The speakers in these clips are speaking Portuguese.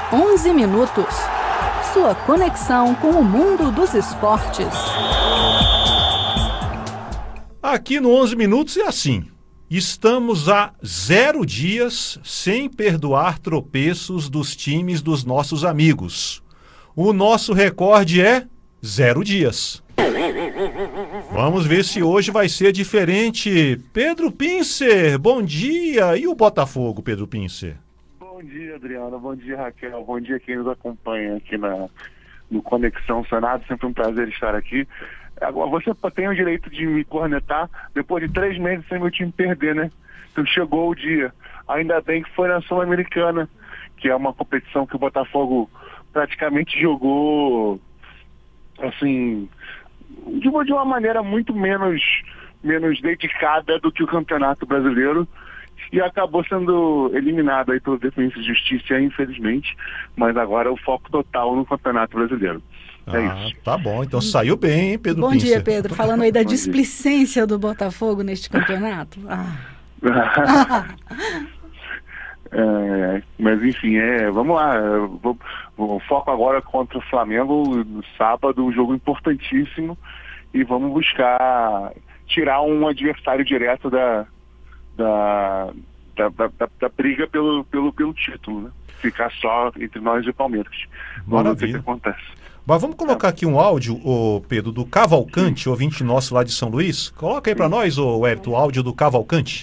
11 minutos. Sua conexão com o mundo dos esportes. Aqui no 11 Minutos é assim. Estamos há 0 dias sem perdoar tropeços dos times dos nossos amigos. O nosso recorde é 0 dias. Vamos ver se hoje vai ser diferente. Pedro Pincer, bom dia. E o Botafogo, Pedro Pincer? Bom dia, Adriana. Bom dia, Raquel. Bom dia quem nos acompanha aqui no Conexão Senado. Sempre um prazer estar aqui. Agora, você tem o direito de me cornetar depois de 3 meses sem meu time perder, né? Então chegou o dia. Ainda bem que foi na Sul-Americana, que é uma competição que o Botafogo praticamente jogou, assim, de uma maneira muito menos dedicada do que o Campeonato Brasileiro, e acabou sendo eliminado aí pelo Defensa e Justiça, infelizmente, mas agora é o foco total no Campeonato Brasileiro. É isso. Tá bom, então saiu bem, hein, Pedro Pincer? Bom dia, Pedro. Falando aí da displicência do Botafogo neste campeonato. Mas enfim, vamos lá. O foco agora contra o Flamengo no sábado, um jogo importantíssimo, e vamos buscar tirar um adversário direto da briga pelo título, né? Ficar só entre nós e o Palmeiras. Vamos ver o que acontece. Mas vamos colocar aqui um áudio, Pedro, do Cavalcante, ouvinte nosso lá de São Luís. Coloca aí para nós, Hélito, o áudio do Cavalcante.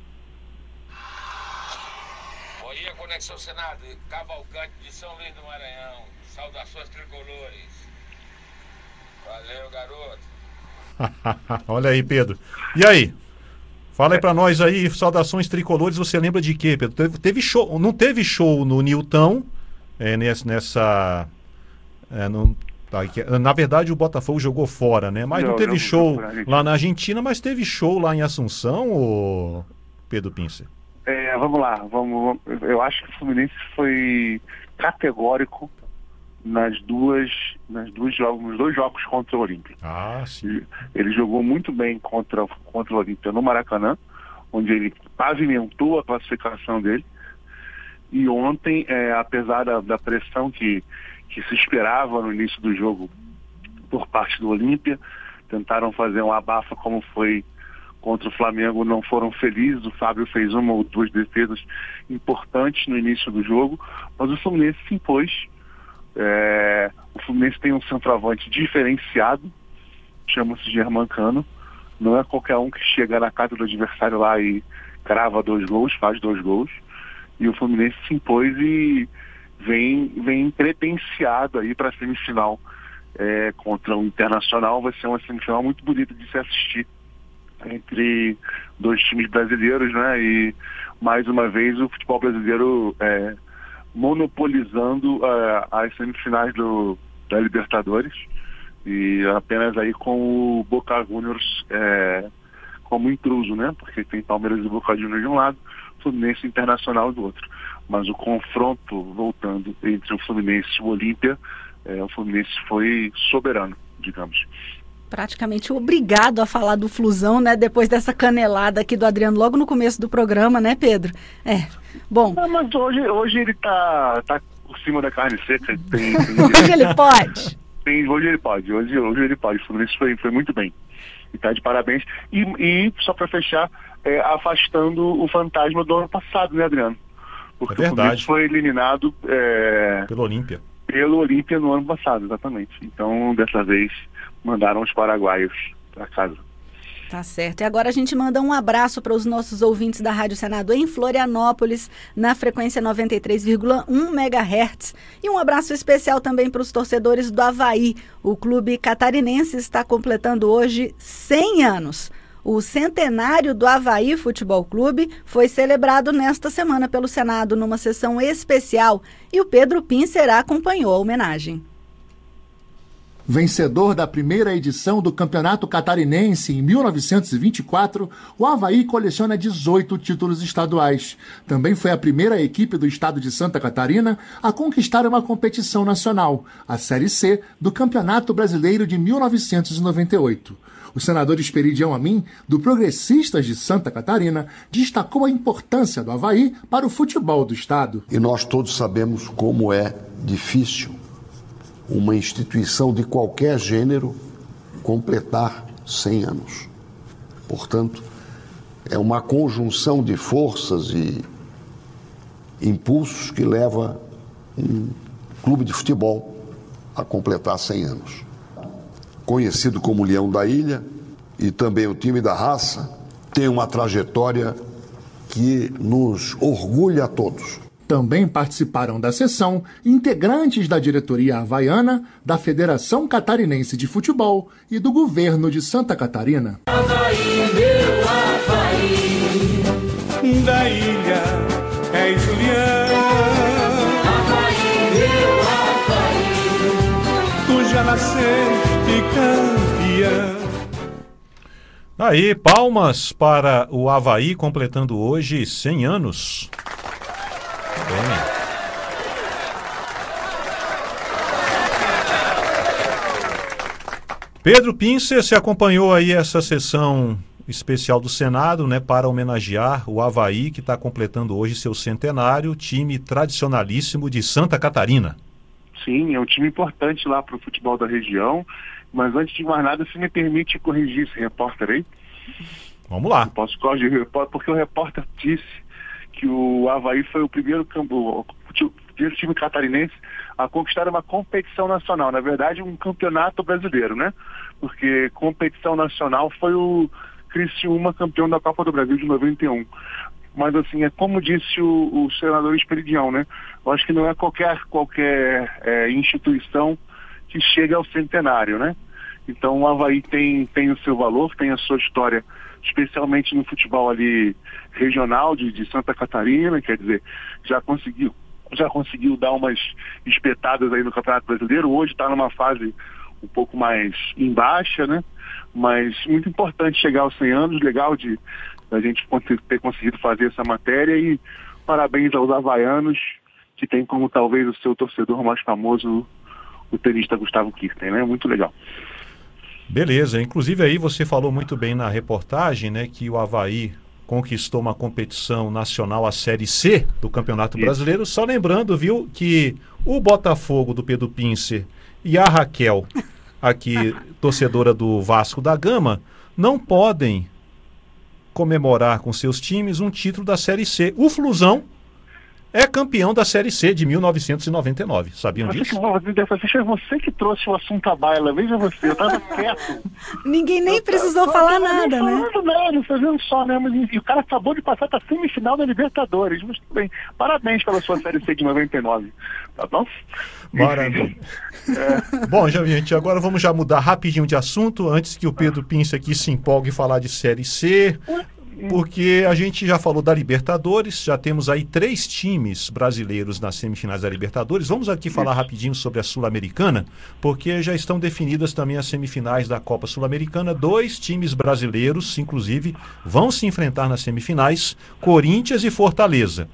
Bom dia, Conexão Senado, Cavalcante de São Luís do Maranhão. Saudações tricolores. Valeu, garoto. Olha aí, Pedro. E aí? Fala aí pra nós aí, saudações tricolores, você lembra de quê, Pedro? Teve show, não teve show no Nilton, na verdade o Botafogo jogou fora, né? Mas não teve show lá na Argentina, mas teve show lá em Assunção, ô Pedro Pincer? Vamos lá, eu acho que o Fluminense foi categórico nos dois jogos contra o Olímpia. Sim. Ele jogou muito bem contra o Olímpia no Maracanã, onde ele pavimentou a classificação dele. E ontem, apesar da pressão que se esperava no início do jogo por parte do Olímpia, tentaram fazer um abafa como foi contra o Flamengo, não foram felizes. O Fábio fez 1 ou 2 defesas importantes no início do jogo, mas o Fluminense se impôs. O Fluminense tem um centroavante diferenciado, chama-se Germancano. Não é qualquer um que chega na casa do adversário lá e crava 2 gols, faz 2 gols. E o Fluminense se impôs e vem credenciado aí para a semifinal contra o Internacional. Vai ser uma semifinal muito bonita de se assistir entre 2 times brasileiros, né? E mais uma vez o futebol brasileiro monopolizando as semifinais da Libertadores, e apenas aí com o Boca Juniors como intruso, né? Porque tem Palmeiras e Boca Juniors de um lado, Fluminense Internacional do outro. Mas o confronto, voltando, entre o Fluminense e o Olímpia, o Fluminense foi soberano, digamos. Praticamente obrigado a falar do Flusão, né? Depois dessa canelada aqui do Adriano logo no começo do programa, né, Pedro? Bom. Mas hoje ele tá por cima da carne seca. Hoje ele pode. Hoje ele pode. Hoje ele pode. O Fluminense foi muito bem. E tá de parabéns. E só para fechar, afastando o fantasma do ano passado, né, Adriano? Porque o Fluminense foi eliminado pelo Olímpia. Pelo Olímpia no ano passado, exatamente. Então, dessa vez, mandaram os paraguaios para casa. Tá certo. E agora a gente manda um abraço para os nossos ouvintes da Rádio Senado em Florianópolis, na frequência 93,1 MHz. E um abraço especial também para os torcedores do Avaí. O clube catarinense está completando hoje 100 anos. O centenário do Avaí Futebol Clube foi celebrado nesta semana pelo Senado numa sessão especial e o Pedro Pincer acompanhou a homenagem. Vencedor da primeira edição do Campeonato Catarinense em 1924, o Avaí coleciona 18 títulos estaduais. Também foi a primeira equipe do estado de Santa Catarina a conquistar uma competição nacional, a Série C do Campeonato Brasileiro de 1998. O senador Esperidião Amin, do Progressistas de Santa Catarina, destacou a importância do Avaí para o futebol do estado. E nós todos sabemos como é difícil uma instituição de qualquer gênero completar 100 anos. Portanto, é uma conjunção de forças e impulsos que leva um clube de futebol a completar 100 anos. Conhecido como Leão da Ilha, e também o time da raça, tem uma trajetória que nos orgulha a todos. Também participaram da sessão integrantes da diretoria havaiana, da Federação Catarinense de Futebol e do governo de Santa Catarina. Avaí, meu Avaí, da ilha é Julião. Avaí, meu Avaí, tu já nasceste campeão. Aí, palmas para o Avaí completando hoje 100 anos. Bem. Pedro Pincer, se acompanhou aí essa sessão especial do Senado, né, para homenagear o Avaí, que está completando hoje seu centenário, time tradicionalíssimo de Santa Catarina. Sim, é um time importante lá para o futebol da região, mas antes de mais nada, se me permite corrigir esse repórter aí. Vamos lá. Eu posso corrigir, porque o repórter disse que o Avaí foi o primeiro time catarinense a conquistar uma competição nacional. Na verdade, um campeonato brasileiro, né? Porque competição nacional foi o Criciúma, campeão da Copa do Brasil de 91. Mas assim, é como disse o senador Esperidião, né? Eu acho que não é qualquer instituição que chega ao centenário, né? Então o Avaí tem o seu valor, tem a sua história, especialmente no futebol ali regional de Santa Catarina, quer dizer, já conseguiu dar umas espetadas aí no Campeonato Brasileiro. Hoje está numa fase um pouco mais em baixa, né? Mas muito importante chegar aos 100 anos, legal de a gente ter conseguido fazer essa matéria, e parabéns aos havaianos, que tem como talvez o seu torcedor mais famoso o tenista Gustavo Kirten, né? Muito legal. Beleza, inclusive aí você falou muito bem na reportagem, né, que o Avaí conquistou uma competição nacional, a Série C do Campeonato Brasileiro. Só lembrando, viu, que o Botafogo do Pedro Pincer e a Raquel, aqui torcedora do Vasco da Gama, não podem comemorar com seus times um título da Série C. O Flusão é campeão da Série C de 1999. Sabiam disso? Foi você que trouxe o assunto à baila. Veja você, eu estava quieto. Ninguém nem precisou falar nada, né? Não, você viu só, né? Mas enfim, o cara acabou de passar para a semifinal da Libertadores. Mas tudo bem. Parabéns pela sua Série C de 99. Tá bom? Maravilha. Bom, gente, agora vamos já mudar rapidinho de assunto, antes que o Pedro Pincer aqui se empolgue e falar de Série C. Porque a gente já falou da Libertadores, já temos aí 3 times brasileiros nas semifinais da Libertadores. Vamos aqui falar rapidinho sobre a Sul-Americana, porque já estão definidas também as semifinais da Copa Sul-Americana. 2 times brasileiros, inclusive, vão se enfrentar nas semifinais, Corinthians e Fortaleza.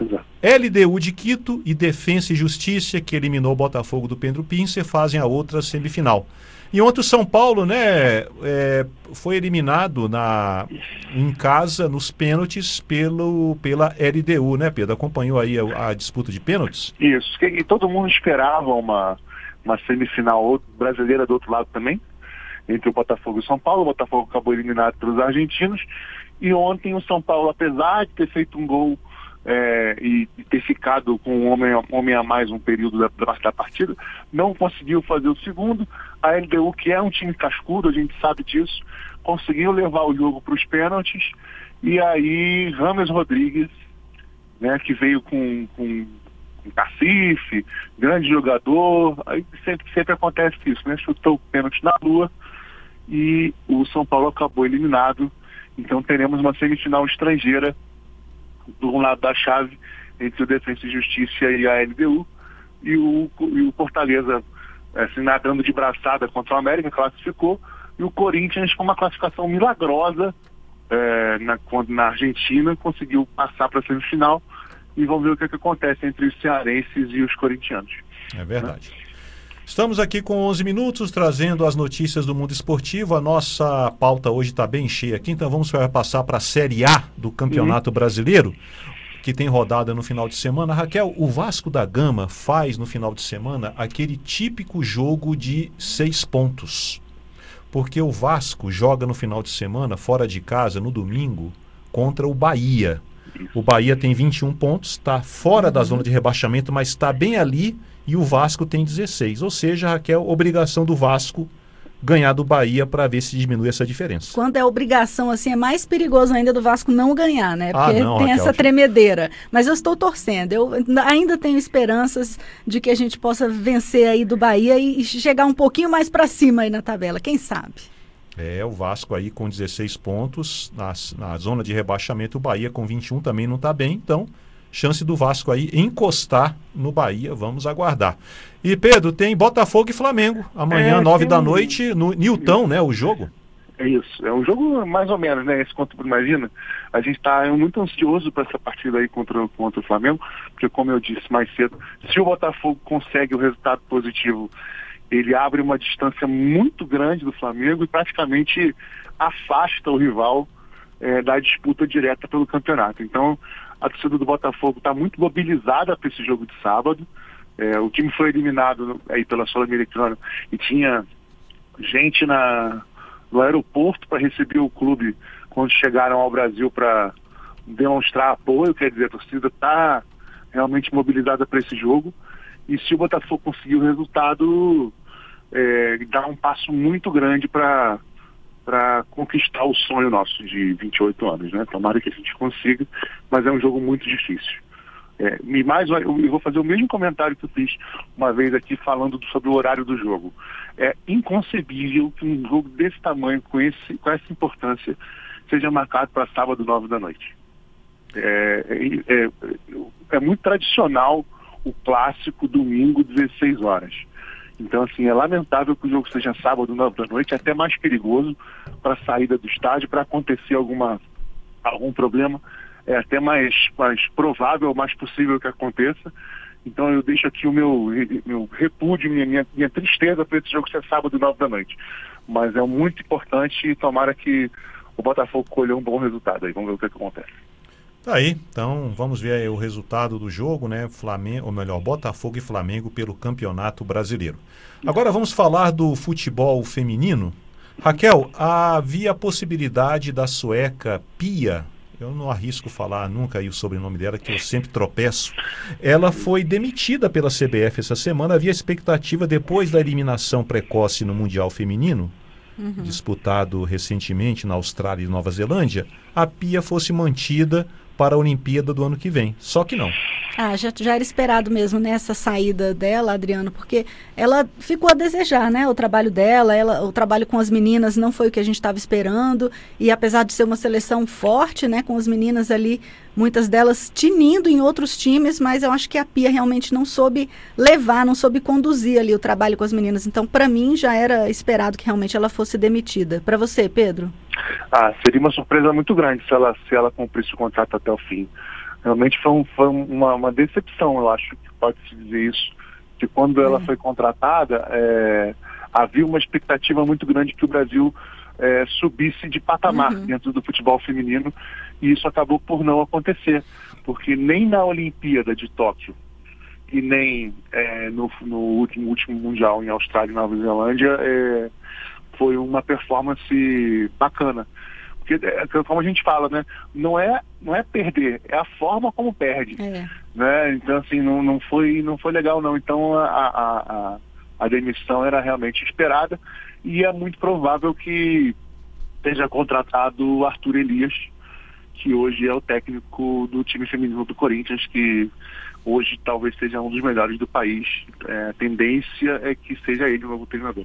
LDU de Quito e Defensa e Justiça, que eliminou o Botafogo do Pedro Pincer, fazem a outra semifinal. E ontem o São Paulo, né, foi eliminado em casa, nos pênaltis, pela LDU, né, Pedro? Acompanhou aí a disputa de pênaltis? Isso, e todo mundo esperava uma semifinal brasileira do outro lado também, entre o Botafogo e o São Paulo. O Botafogo acabou eliminado pelos argentinos, e ontem o São Paulo, apesar de ter feito um gol e ter ficado com um homem a mais um período da partida, não conseguiu fazer o segundo. A LDU, que é um time cascudo, a gente sabe disso, conseguiu levar o jogo para os pênaltis, e aí Rames Rodrigues, né, que veio com cacife, grande jogador, aí sempre acontece isso, né, chutou o pênalti na lua e o São Paulo acabou eliminado. Então teremos uma semifinal estrangeira do lado da chave entre o Defensa e Justiça e a LDU, e o Fortaleza assim, nadando de braçada contra o América, classificou, e o Corinthians, com uma classificação milagrosa na Argentina, conseguiu passar para a semifinal, e vamos ver o que acontece entre os cearenses e os corintianos. É verdade. Estamos aqui com 11 minutos, trazendo as notícias do mundo esportivo. A nossa pauta hoje está bem cheia aqui, então vamos passar para a Série A do Campeonato Brasileiro, que tem rodada no final de semana. Raquel, o Vasco da Gama faz no final de semana aquele típico jogo de 6 pontos. Porque o Vasco joga no final de semana, fora de casa, no domingo, contra o Bahia. O Bahia tem 21 pontos, está fora da zona de rebaixamento, mas está bem ali, e o Vasco tem 16. Ou seja, Raquel, obrigação do Vasco ganhar do Bahia para ver se diminui essa diferença. Quando é obrigação, assim, é mais perigoso ainda do Vasco não ganhar, né? Porque não, tem Raquel, essa tremedeira. Mas eu estou torcendo. Eu ainda tenho esperanças de que a gente possa vencer aí do Bahia e chegar um pouquinho mais para cima aí na tabela. Quem sabe? O Vasco aí com 16 pontos na zona de rebaixamento. O Bahia com 21 também não está bem. Então, chance do Vasco aí encostar no Bahia. Vamos aguardar. E, Pedro, tem Botafogo e Flamengo. Amanhã, 9 da noite, no Newton, né? O jogo. É isso. É um jogo mais ou menos, né? Esse contra, imagina, a gente está muito ansioso para essa partida aí contra o Flamengo, porque, como eu disse mais cedo, se o Botafogo consegue o resultado positivo, ele abre uma distância muito grande do Flamengo e praticamente afasta o rival da disputa direta pelo campeonato. Então, a torcida do Botafogo está muito mobilizada para esse jogo de sábado. O time foi eliminado aí pela Sul-Americana e tinha gente no aeroporto para receber o clube quando chegaram ao Brasil para demonstrar apoio. Quer dizer, a torcida está realmente mobilizada para esse jogo. E se o Botafogo conseguir o resultado, dá um passo muito grande para conquistar o sonho nosso de 28 anos, né? Tomara que a gente consiga, mas é um jogo muito difícil. Eu vou fazer o mesmo comentário que eu fiz uma vez aqui falando sobre o horário do jogo. É inconcebível que um jogo desse tamanho, com essa importância, seja marcado para sábado, 9 da noite. É muito tradicional o clássico domingo, 16 horas. Então, assim, é lamentável que o jogo seja sábado, 9 da noite, é até mais perigoso para a saída do estádio, para acontecer algum problema, é até mais provável, mais possível que aconteça. Então eu deixo aqui o meu repúdio, minha tristeza para esse jogo ser sábado, 9 da noite. Mas é muito importante e tomara que o Botafogo colhe um bom resultado aí. Vamos ver o que acontece. Tá aí, então vamos ver aí o resultado do jogo, né? Botafogo e Flamengo pelo Campeonato Brasileiro. Agora vamos falar do futebol feminino. Raquel, havia a possibilidade da sueca Pia, eu não arrisco falar nunca aí o sobrenome dela, que eu sempre tropeço. Ela foi demitida pela CBF essa semana. Havia expectativa, depois da eliminação precoce no Mundial Feminino, disputado recentemente na Austrália e Nova Zelândia, a Pia fosse mantida para a Olimpíada do ano que vem. Só que não. Já era esperado mesmo nessa saída dela, Adriano, porque ela ficou a desejar, né? O trabalho dela, o trabalho com as meninas não foi o que a gente estava esperando, e apesar de ser uma seleção forte, né? Com as meninas ali, muitas delas tinindo em outros times, mas eu acho que a Pia realmente não soube levar, não soube conduzir ali o trabalho com as meninas. Então, para mim, já era esperado que realmente ela fosse demitida. Para você, Pedro? Seria uma surpresa muito grande se ela cumprisse o contrato até o fim. Realmente foi uma decepção, eu acho que pode-se dizer isso, que quando ela foi contratada, havia uma expectativa muito grande que o Brasil subisse de patamar dentro do futebol feminino, e isso acabou por não acontecer, porque nem na Olimpíada de Tóquio e nem no último Mundial em Austrália e Nova Zelândia foi uma performance bacana. Porque, como a gente fala, né, não é perder, é a forma como perde. Né? Então, assim, não foi legal, não. Então, a demissão era realmente esperada, e é muito provável que seja contratado o Arthur Elias, que hoje é o técnico do time feminino do Corinthians, que hoje talvez seja um dos melhores do país. A tendência é que seja ele o novo treinador.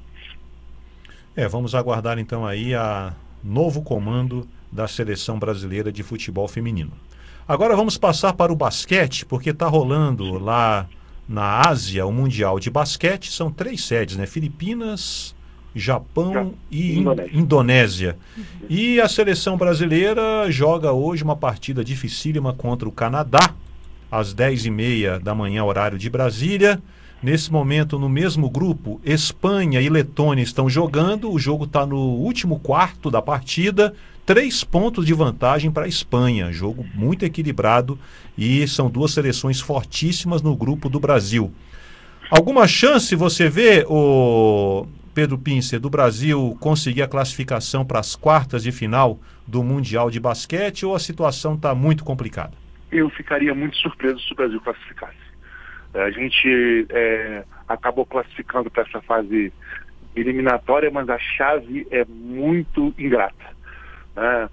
Vamos aguardar então aí a novo comando da Seleção Brasileira de Futebol Feminino. Agora vamos passar para o basquete, porque está rolando lá na Ásia o Mundial de Basquete. São 3 sedes, né? Filipinas, Japão e Indonésia. E a Seleção Brasileira joga hoje uma partida dificílima contra o Canadá, às 10h30 da manhã, horário de Brasília. Nesse momento, no mesmo grupo, Espanha e Letônia estão jogando. O jogo está no último quarto da partida. 3 pontos de vantagem para a Espanha. Jogo muito equilibrado e são duas seleções fortíssimas no grupo do Brasil. Alguma chance você vê, Pedro Pincer, do Brasil conseguir a classificação para as quartas de final do Mundial de Basquete, ou a situação está muito complicada? Eu ficaria muito surpreso se o Brasil classificasse. A gente acabou classificando para essa fase eliminatória, mas a chave é muito ingrata. Né?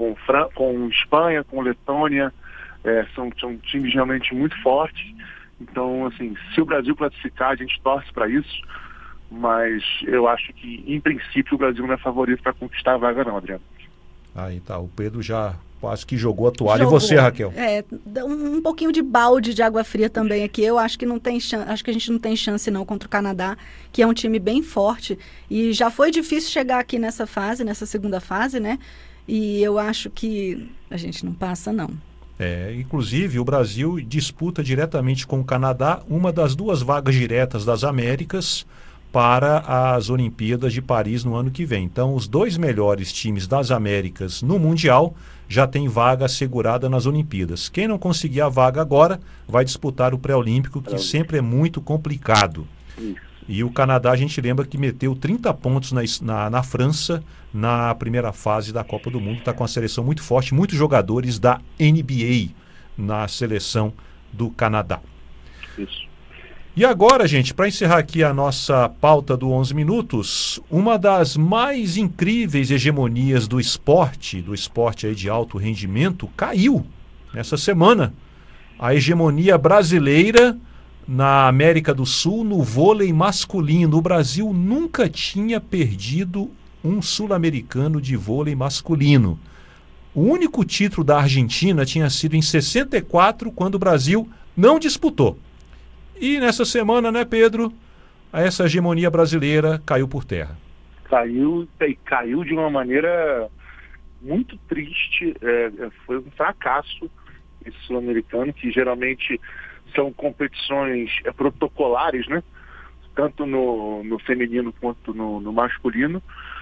Com Espanha, com Letônia, são times realmente muito fortes. Então, assim, se o Brasil classificar, a gente torce para isso, mas eu acho que, em princípio, o Brasil não é favorito para conquistar a vaga não, Adriano. Aí tá, o Pedro já quase que jogou a toalha. E você, Raquel? Um pouquinho de balde de água fria também aqui. Eu acho que acho que a gente não tem chance não contra o Canadá, que é um time bem forte. E já foi difícil chegar aqui nessa segunda fase, né? E eu acho que a gente não passa, não. Inclusive, o Brasil disputa diretamente com o Canadá uma das 2 vagas diretas das Américas para as Olimpíadas de Paris no ano que vem. Então, os 2 melhores times das Américas no Mundial já têm vaga assegurada nas Olimpíadas. Quem não conseguir a vaga agora vai disputar o pré-olímpico, que sempre é muito complicado. E o Canadá, a gente lembra que meteu 30 pontos na França na primeira fase da Copa do Mundo. Está com uma seleção muito forte, muitos jogadores da NBA na seleção do Canadá. Isso. E agora, gente, para encerrar aqui a nossa pauta do 11 Minutos, uma das mais incríveis hegemonias do esporte aí de alto rendimento, caiu nessa semana. A hegemonia brasileira na América do Sul no vôlei masculino. O Brasil nunca tinha perdido um sul-americano de vôlei masculino. O único título da Argentina tinha sido em 64, quando o Brasil não disputou. E nessa semana, né, Pedro, essa hegemonia brasileira caiu por terra. Caiu de uma maneira muito triste. Foi um fracasso esse sul-americano, que geralmente são competições protocolares, né? Tanto no feminino quanto no masculino.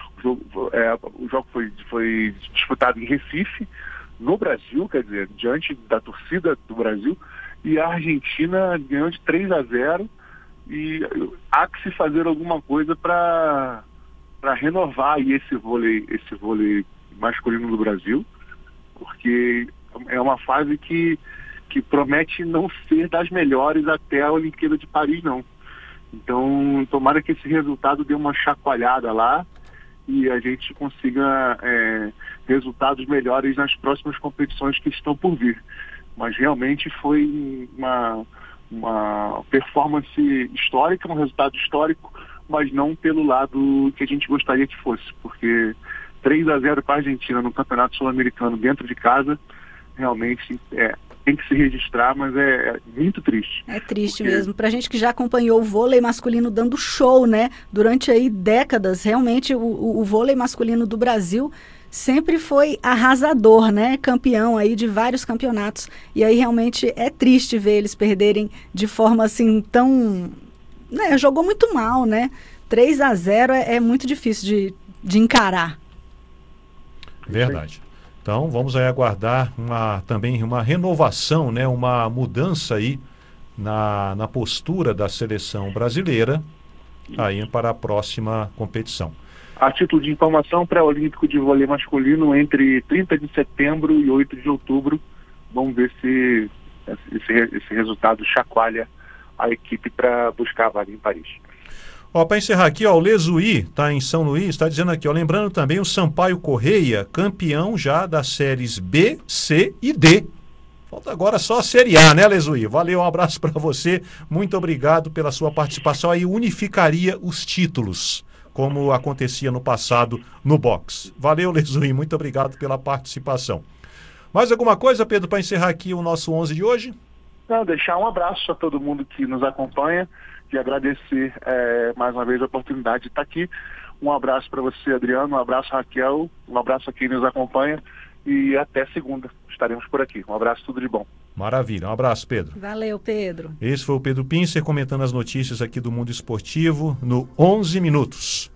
O jogo foi disputado em Recife, no Brasil, quer dizer, diante da torcida do Brasil, e a Argentina ganhou de 3-0, e há que se fazer alguma coisa para renovar aí esse vôlei masculino do Brasil, porque é uma fase que promete não ser das melhores até a Olimpíada de Paris, não. Então, tomara que esse resultado dê uma chacoalhada lá e a gente consiga resultados melhores nas próximas competições que estão por vir. Mas realmente foi uma performance histórica, um resultado histórico, mas não pelo lado que a gente gostaria que fosse, porque 3-0 para a Argentina no Campeonato Sul-Americano dentro de casa, realmente tem que se registrar, mas é muito triste. É triste mesmo. Pra gente que já acompanhou o vôlei masculino dando show, né? Durante aí décadas, realmente o vôlei masculino do Brasil sempre foi arrasador, né? Campeão aí de vários campeonatos. E aí realmente é triste ver eles perderem de forma assim tão... né? Jogou muito mal, né? 3-0 é muito difícil de encarar. Verdade. Então, vamos aí aguardar também uma renovação, né, uma mudança aí na postura da seleção brasileira aí para a próxima competição. A título de informação, pré-olímpico de vôlei masculino entre 30 de setembro e 8 de outubro. Vamos ver se esse resultado chacoalha a equipe para buscar a vaga em Paris. Para encerrar aqui, o Lesuí está em São Luís, está dizendo aqui, lembrando também o Sampaio Correia, campeão já das séries B, C e D. Falta agora só a Série A, né, Lesuí? Valeu, um abraço para você, muito obrigado pela sua participação. Aí unificaria os títulos, como acontecia no passado no boxe. Valeu, Lesuí, muito obrigado pela participação. Mais alguma coisa, Pedro, para encerrar aqui o nosso 11 de hoje? Não, deixar um abraço a todo mundo que nos acompanha e agradecer mais uma vez a oportunidade de estar aqui. Um abraço para você, Adriano, um abraço, Raquel, um abraço a quem nos acompanha e até segunda estaremos por aqui. Um abraço, tudo de bom. Maravilha, um abraço, Pedro. Valeu, Pedro. Esse foi o Pedro Pincer comentando as notícias aqui do mundo esportivo no 11 Minutos.